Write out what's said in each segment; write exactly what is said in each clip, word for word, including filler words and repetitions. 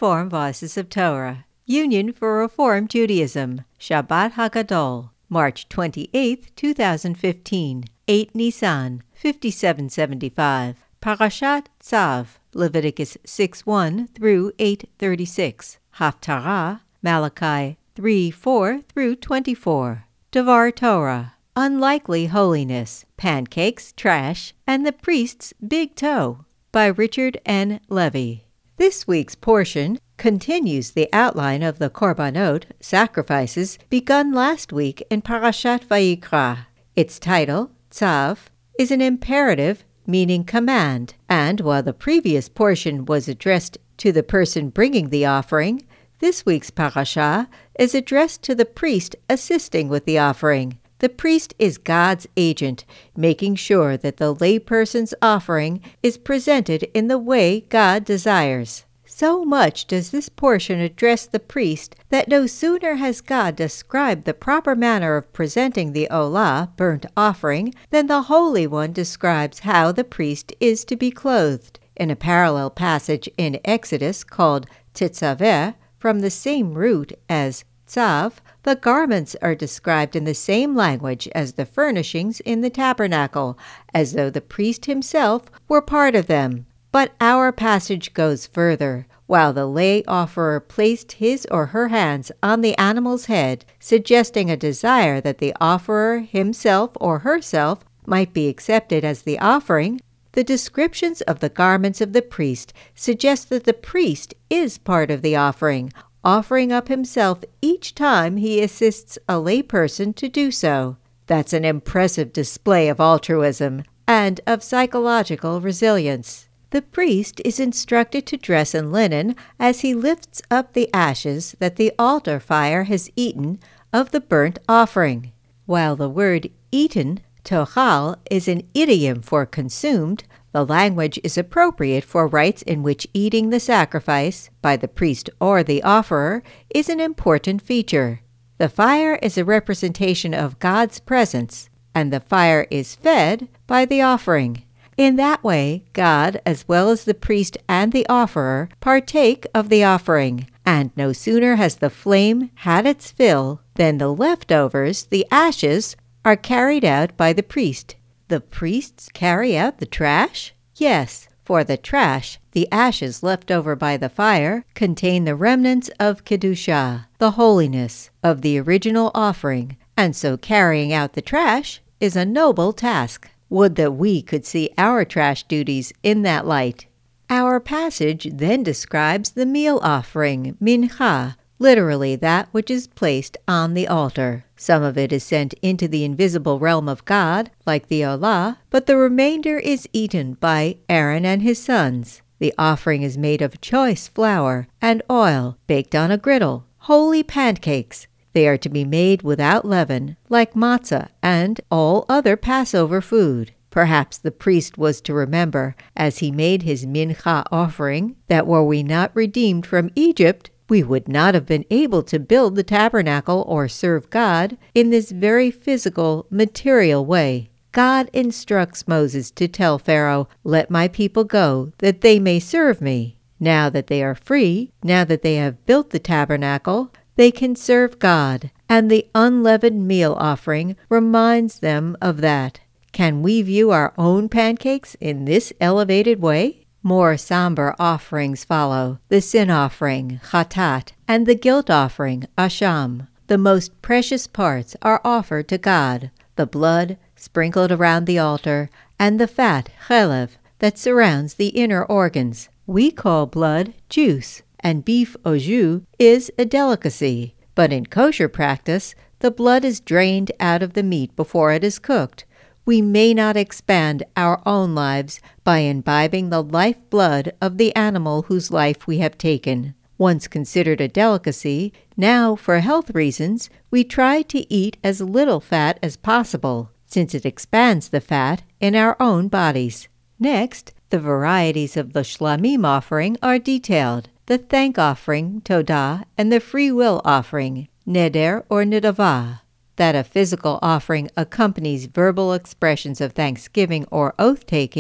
Reform Voices of Torah, Union for Reform Judaism, Shabbat HaGadol, March twenty-eighth, two thousand fifteen, eight Nisan, fifty-seven seventy-five, Parashat Tzav, Leviticus six one through eight thirty-six, Haftarah, Malachi three four through twenty-four, Devar Torah, Unlikely Holiness, Pancakes, Trash, and the Priest's Big Toe, by Richard N. Levy. This week's portion continues the outline of the Korbanot, sacrifices, begun last week in Parashat Vayikra. Its title, Tzav, is an imperative meaning command, and while the previous portion was addressed to the person bringing the offering, this week's parasha is addressed to the priest assisting with the offering. The priest is God's agent, making sure that the layperson's offering is presented in the way God desires. So much does this portion address the priest that no sooner has God described the proper manner of presenting the olah, burnt offering, than the Holy One describes how the priest is to be clothed. In a parallel passage in Exodus called Tetzaver, from the same root as Tzav, the garments are described in the same language as the furnishings in the tabernacle, as though the priest himself were part of them. But our passage goes further. While the lay offerer placed his or her hands on the animal's head, suggesting a desire that the offerer himself or herself might be accepted as the offering, the descriptions of the garments of the priest suggest that the priest is part of the offering, offering up himself each time he assists a layperson to do so. That's an impressive display of altruism and of psychological resilience. The priest is instructed to dress in linen as he lifts up the ashes that the altar fire has eaten of the burnt offering. While the word eaten, tochal, is an idiom for consumed, the language is appropriate for rites in which eating the sacrifice, by the priest or the offerer, is an important feature. The fire is a representation of God's presence, and the fire is fed by the offering. In that way, God, as well as the priest and the offerer, partake of the offering, and no sooner has the flame had its fill than the leftovers, the ashes, are carried out by the priest. The priests carry out the trash? Yes, for the trash, the ashes left over by the fire, contain the remnants of Kedushah, the holiness of the original offering, and so carrying out the trash is a noble task. Would that we could see our trash duties in that light. Our passage then describes the meal offering, mincha, literally that which is placed on the altar. Some of it is sent into the invisible realm of God, like the olah, but the remainder is eaten by Aaron and his sons. The offering is made of choice flour and oil, baked on a griddle, holy pancakes. They are to be made without leaven, like matzah and all other Passover food. Perhaps the priest was to remember, as he made his mincha offering, that were we not redeemed from Egypt, we would not have been able to build the tabernacle or serve God in this very physical, material way. God instructs Moses to tell Pharaoh, "Let my people go, that they may serve me." Now that they are free, now that they have built the tabernacle, they can serve God, and the unleavened meal offering reminds them of that. Can we view our own pancakes in this elevated way? More somber offerings follow, the sin offering, chatat, and the guilt offering, asham. The most precious parts are offered to God, the blood sprinkled around the altar, and the fat, chelev, that surrounds the inner organs. We call blood juice, and beef au jus is a delicacy, but in kosher practice, the blood is drained out of the meat before it is cooked. We may not expand our own lives by imbibing the life-blood of the animal whose life we have taken. Once considered a delicacy, now, for health reasons, we try to eat as little fat as possible, since it expands the fat in our own bodies. Next, the varieties of the shlamim offering are detailed. The thank offering, todah, and the free will offering, neder or nedavah. That a physical offering accompanies verbal expressions of thanksgiving or oath-taking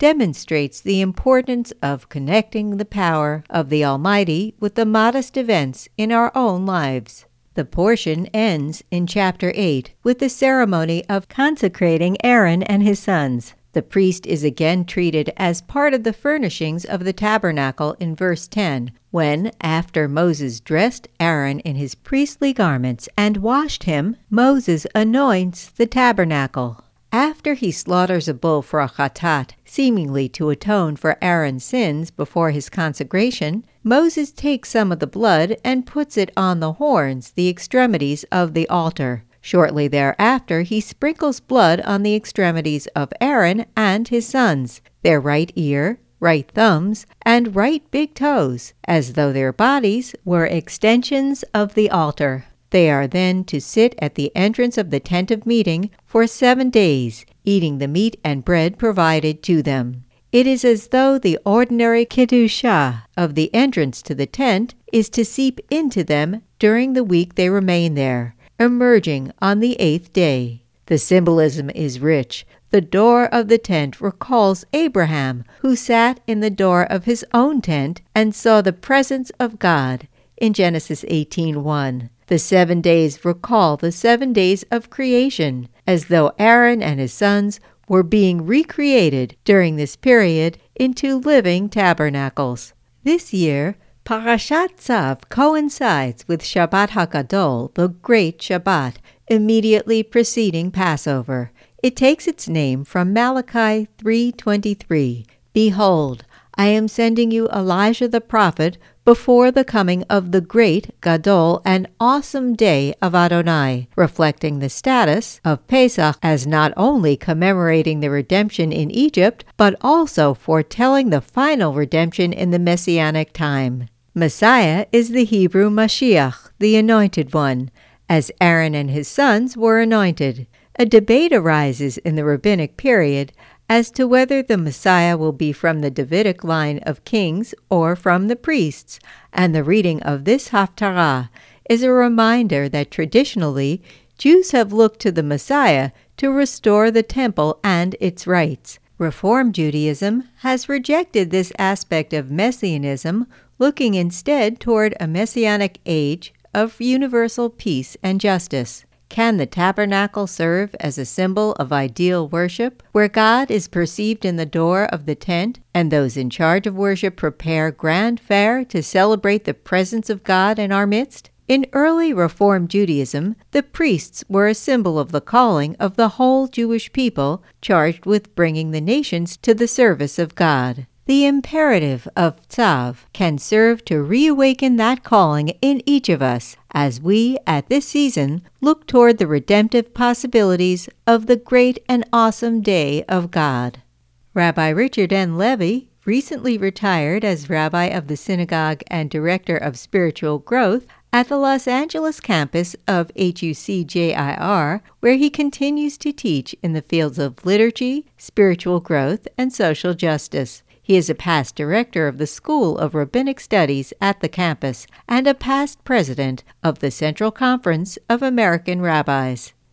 demonstrates the importance of connecting the power of the Almighty with the modest events in our own lives. The portion ends in chapter eight with the ceremony of consecrating Aaron and his sons. The priest is again treated as part of the furnishings of the tabernacle in verse ten, when, after Moses dressed Aaron in his priestly garments and washed him, Moses anoints the tabernacle. After he slaughters a bull for a chatat, seemingly to atone for Aaron's sins before his consecration, Moses takes some of the blood and puts it on the horns, the extremities of the altar. Shortly thereafter, he sprinkles blood on the extremities of Aaron and his sons, their right ear, right thumbs, and right big toes, as though their bodies were extensions of the altar. They are then to sit at the entrance of the tent of meeting for seven days, eating the meat and bread provided to them. It is as though the ordinary kedusha of the entrance to the tent is to seep into them during the week they remain there, emerging on the eighth day. The symbolism is rich. The door of the tent recalls Abraham, who sat in the door of his own tent and saw the presence of God in Genesis eighteen one. The seven days recall the seven days of creation, as though Aaron and his sons were being recreated during this period into living tabernacles. This year, Parashat Tzav coincides with Shabbat HaGadol, the Great Shabbat, immediately preceding Passover. It takes its name from Malachi three twenty-three. Behold, I am sending you Elijah the prophet before the coming of the great Gadol and awesome day of Adonai, reflecting the status of Pesach as not only commemorating the redemption in Egypt, but also foretelling the final redemption in the Messianic time. Messiah is the Hebrew Mashiach, the Anointed One, as Aaron and his sons were anointed. A debate arises in the rabbinic period as to whether the Messiah will be from the Davidic line of kings or from the priests, and the reading of this Haftarah is a reminder that traditionally Jews have looked to the Messiah to restore the temple and its rights. Reform Judaism has rejected this aspect of messianism, looking instead toward a messianic age of universal peace and justice. Can the tabernacle serve as a symbol of ideal worship, where God is perceived in the door of the tent, and those in charge of worship prepare grand fare to celebrate the presence of God in our midst? In early Reform Judaism, the priests were a symbol of the calling of the whole Jewish people, charged with bringing the nations to the service of God. The imperative of Tzav can serve to reawaken that calling in each of us as we, at this season, look toward the redemptive possibilities of the great and awesome day of God. Rabbi Richard N. Levy recently retired as rabbi of the synagogue and director of spiritual growth at the Los Angeles campus of H U C J I R, where he continues to teach in the fields of liturgy, spiritual growth, and social justice. He is a past director of the School of Rabbinic Studies at the campus and a past president of the Central Conference of American Rabbis.